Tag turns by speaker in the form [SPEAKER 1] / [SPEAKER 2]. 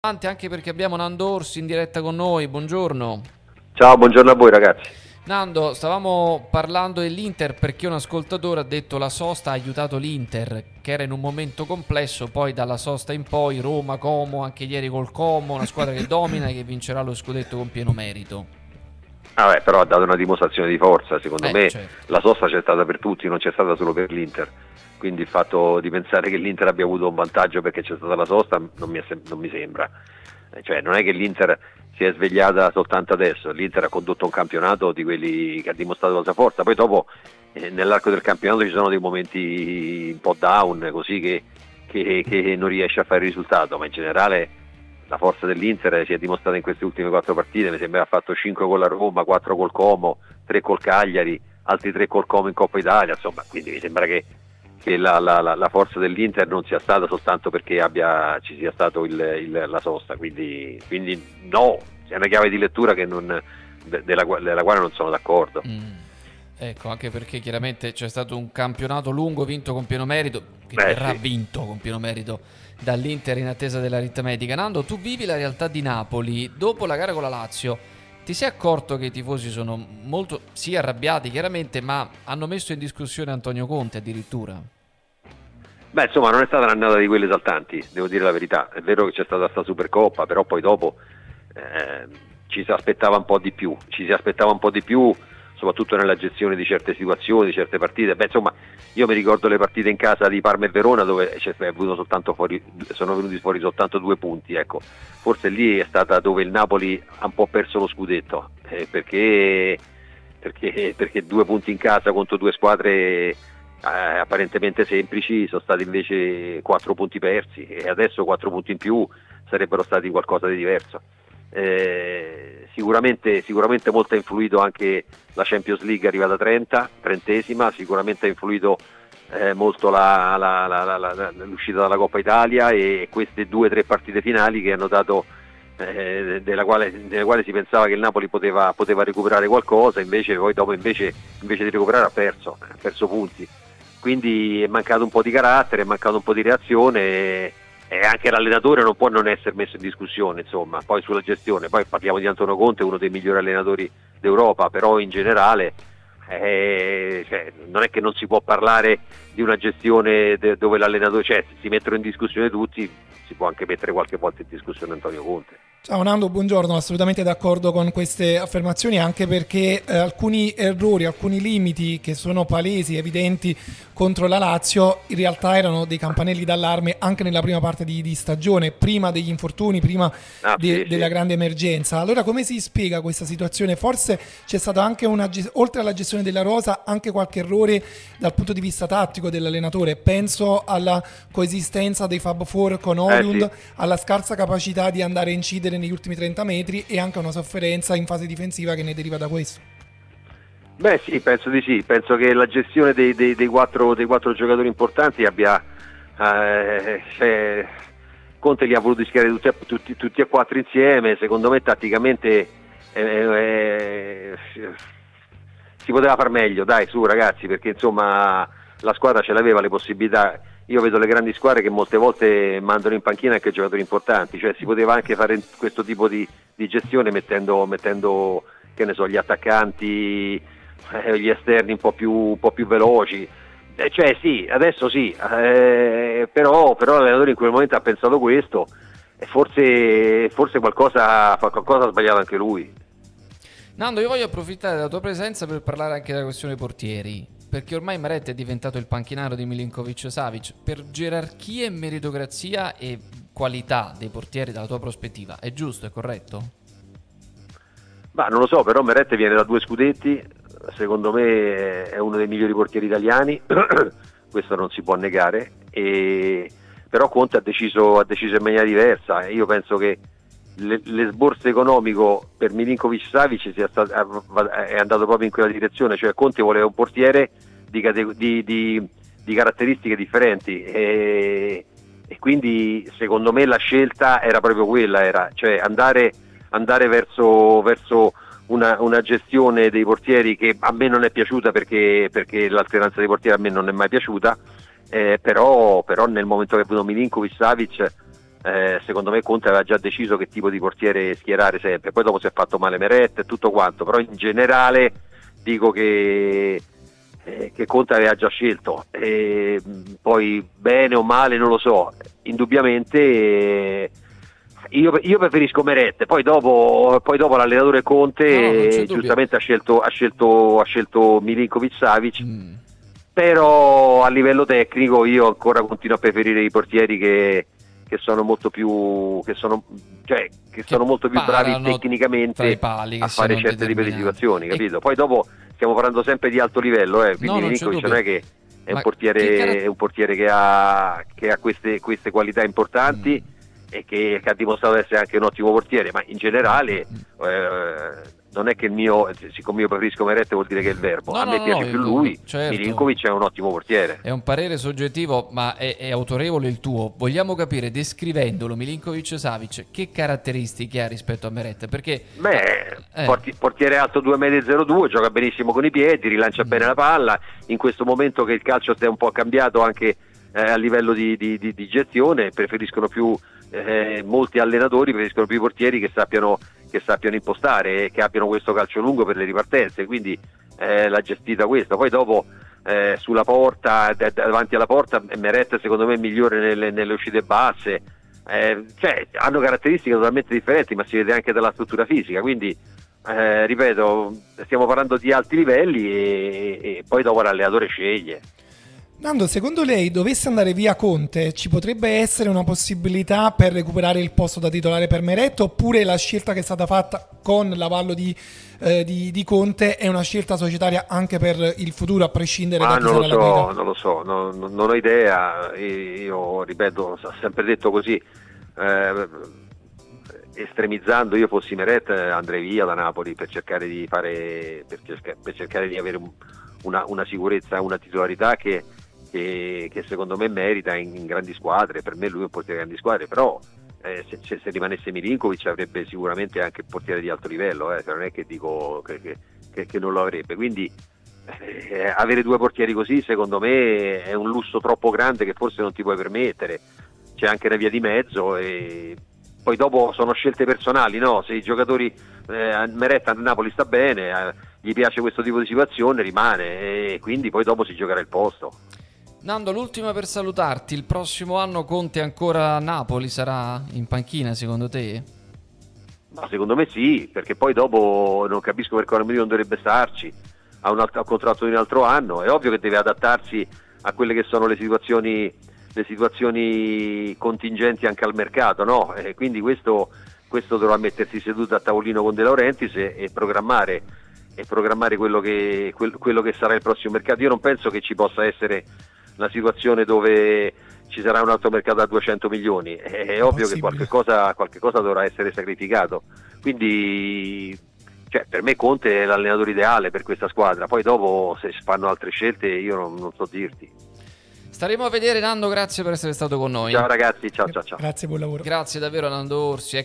[SPEAKER 1] Anche perché abbiamo Nando Orsi in diretta con noi. Buongiorno.
[SPEAKER 2] Ciao, buongiorno a voi ragazzi.
[SPEAKER 1] Nando, stavamo parlando dell'Inter perché un ascoltatore ha detto la sosta ha aiutato l'Inter, che era in un momento complesso, poi dalla sosta in poi Roma, Como, anche ieri col Como, una squadra che domina e che vincerà lo scudetto con pieno merito.
[SPEAKER 2] Però ha dato una dimostrazione di forza, secondo me
[SPEAKER 1] Certo.
[SPEAKER 2] la sosta c'è stata per tutti, non c'è stata solo per l'Inter, quindi il fatto di pensare che l'Inter abbia avuto un vantaggio perché c'è stata la sosta non mi sembra, cioè non è che l'Inter si è svegliata soltanto adesso, l'Inter ha condotto un campionato di quelli che ha dimostrato la sua forza, poi dopo nell'arco del campionato ci sono dei momenti un po' down, così che non riesce a fare il risultato, ma in generale la forza dell'Inter si è dimostrata in queste ultime 4 partite, mi sembra ha fatto 5 gol a Roma, 4 col Como, 3 col Cagliari, altri 3 col Como in Coppa Italia, insomma, quindi mi sembra che la forza dell'Inter non sia stata soltanto perché ci sia stato la sosta, quindi no, è una chiave di lettura della quale non sono d'accordo.
[SPEAKER 1] Ecco, anche perché chiaramente c'è stato un campionato lungo vinto con pieno merito, che verrà
[SPEAKER 2] Sì.
[SPEAKER 1] vinto con pieno merito dall'Inter in attesa dell'aritmetica. Nando, tu vivi la realtà di Napoli. Dopo la gara con la Lazio, ti sei accorto che i tifosi sono molto, sì, arrabbiati chiaramente, ma hanno messo in discussione Antonio Conte addirittura?
[SPEAKER 2] Insomma, non è stata un'annata di quelle esaltanti, devo dire la verità. È vero che c'è stata sta Supercoppa, però poi dopo ci si aspettava un po' di più. Soprattutto nella gestione di certe situazioni, di certe partite. Insomma, io mi ricordo le partite in casa di Parma e Verona dove sono venuti fuori soltanto 2 punti. Ecco. Forse lì è stata dove il Napoli ha un po' perso lo scudetto, perché 2 punti in casa contro 2 squadre apparentemente semplici sono stati invece 4 punti persi, e adesso 4 punti in più sarebbero stati qualcosa di diverso. Sicuramente molto ha influito anche la Champions League arrivata 30esima, sicuramente ha influito molto l'uscita dalla Coppa Italia e queste 2 o 3 partite finali che hanno dato nelle quali si pensava che il Napoli poteva recuperare qualcosa, invece poi dopo invece di recuperare ha perso punti, quindi è mancato un po' di carattere, è mancato un po' di reazione, e anche l'allenatore non può non essere messo in discussione, insomma. Poi sulla gestione, poi parliamo di Antonio Conte, uno dei migliori allenatori d'Europa, però in generale non è che non si può parlare di una gestione dove l'allenatore, si mettono in discussione tutti, si può anche mettere qualche volta in discussione Antonio Conte.
[SPEAKER 3] Ciao Nando, buongiorno, assolutamente d'accordo con queste affermazioni, anche perché alcuni errori, alcuni limiti che sono palesi, evidenti contro la Lazio, in realtà erano dei campanelli d'allarme anche nella prima parte di stagione, prima degli infortuni, prima della grande emergenza. Allora come si spiega questa situazione? Forse c'è stato anche oltre alla gestione della rosa, anche qualche errore dal punto di vista tattico dell'allenatore. Penso alla coesistenza dei Fab Four con Højlund, alla scarsa capacità di andare a incidere negli ultimi 30 metri e anche una sofferenza in fase difensiva che ne deriva da questo.
[SPEAKER 2] Sì, penso di sì, penso che la gestione dei quattro giocatori importanti abbia Conte li ha voluti schierare tutti e 4 insieme, secondo me tatticamente si poteva far meglio, dai, su ragazzi, perché insomma la squadra ce l'aveva le possibilità. Io vedo le grandi squadre che molte volte mandano in panchina anche giocatori importanti, cioè si poteva anche fare questo tipo di gestione mettendo che ne so, gli attaccanti, gli esterni un po' più veloci, sì, adesso sì, però l'allenatore in quel momento ha pensato questo e forse qualcosa ha sbagliato anche lui.
[SPEAKER 1] Nando, io voglio approfittare della tua presenza per parlare anche della questione portieri, perché ormai Meret è diventato il panchinaro di Milinkovic-Savic. Per gerarchia e meritocrazia e qualità dei portieri dalla tua prospettiva, è giusto, è corretto?
[SPEAKER 2] Non lo so, però Meret viene da 2 scudetti, secondo me è uno dei migliori portieri italiani, questo non si può negare, però Conte ha deciso in maniera diversa. Io penso che l'esborso economico per Milinkovic-Savic è andato proprio in quella direzione, cioè Conte voleva un portiere di caratteristiche differenti e quindi secondo me la scelta era proprio quella, cioè andare verso una gestione dei portieri che a me non è piaciuta perché l'alternanza dei portieri a me non è mai piaciuta, però nel momento che è venuto Milinkovic-Savic secondo me Conte aveva già deciso che tipo di portiere schierare sempre, poi dopo si è fatto male Meret e tutto quanto, però in generale dico che Conte aveva già scelto, poi bene o male non lo so, indubbiamente io preferisco Meret, poi dopo l'allenatore Conte giustamente ha scelto Milinkovic-Savic, però a livello tecnico io ancora continuo a preferire i portieri che sono molto più molto più bravi tecnicamente a fare certe tipi di situazioni, capito? Poi dopo stiamo parlando sempre di alto livello, quindi Milinkovic non è che è un portiere che ha queste qualità importanti e che ha dimostrato di essere anche un ottimo portiere, ma in generale non è che siccome io preferisco Meret vuol dire che è il verbo, a me piace più lui, certo. Milinkovic è un ottimo portiere.
[SPEAKER 1] È un parere soggettivo, ma è autorevole il tuo. Vogliamo capire, descrivendolo, Milinkovic-Savic, che caratteristiche ha rispetto a Meret? Perché
[SPEAKER 2] portiere alto 2,02 m, gioca benissimo con i piedi, rilancia bene la palla, in questo momento che il calcio si è un po' cambiato anche a livello di gestione, preferiscono più molti allenatori preferiscono più i portieri che sappiano impostare e che abbiano questo calcio lungo per le ripartenze, quindi l'ha gestita questa. Poi dopo sulla porta, davanti alla porta, Meret secondo me è migliore nelle uscite basse, hanno caratteristiche totalmente differenti, ma si vede anche dalla struttura fisica, quindi ripeto, stiamo parlando di alti livelli e poi dopo l'allenatore sceglie.
[SPEAKER 3] Nando, secondo lei dovesse andare via Conte, ci potrebbe essere una possibilità per recuperare il posto da titolare per Meret, oppure la scelta che è stata fatta con l'avallo di Conte è una scelta societaria anche per il futuro, a prescindere da chi sarà la guida?
[SPEAKER 2] Non lo so, non ho idea. Io ripeto, ho sempre detto così, estremizzando, io fossi Meret andrei via da Napoli per cercare di avere una sicurezza, una titolarità che secondo me merita in grandi squadre. Per me lui è un portiere di grandi squadre, però se rimanesse Milinkovic avrebbe sicuramente anche il portiere di alto livello, non è che dico che non lo avrebbe, quindi avere due portieri così secondo me è un lusso troppo grande che forse non ti puoi permettere. C'è anche una via di mezzo e poi dopo sono scelte personali, no? Se i giocatori Meret a Napoli sta bene, gli piace questo tipo di situazione, rimane, e quindi poi dopo si giocherà il posto.
[SPEAKER 1] Nando, l'ultima per salutarti: il prossimo anno Conte ancora a Napoli, sarà in panchina secondo te?
[SPEAKER 2] Ma secondo me sì, perché poi dopo non capisco perché Ormini non dovrebbe starci, ha un contratto di un altro anno, è ovvio che deve adattarsi a quelle che sono le situazioni contingenti anche al mercato, no? E quindi questo dovrà mettersi seduto a tavolino con De Laurentiis e programmare quello che sarà il prossimo mercato. Io non penso che ci possa essere una situazione dove ci sarà un altro mercato a 200 milioni, è ovvio che qualche cosa dovrà essere sacrificato, quindi per me Conte è l'allenatore ideale per questa squadra, poi dopo se fanno altre scelte io non so dirti.
[SPEAKER 1] Staremo a vedere. Nando, grazie per essere stato con noi.
[SPEAKER 2] Ciao ragazzi, ciao.
[SPEAKER 3] Grazie, buon lavoro.
[SPEAKER 1] Grazie davvero Nando Orsi.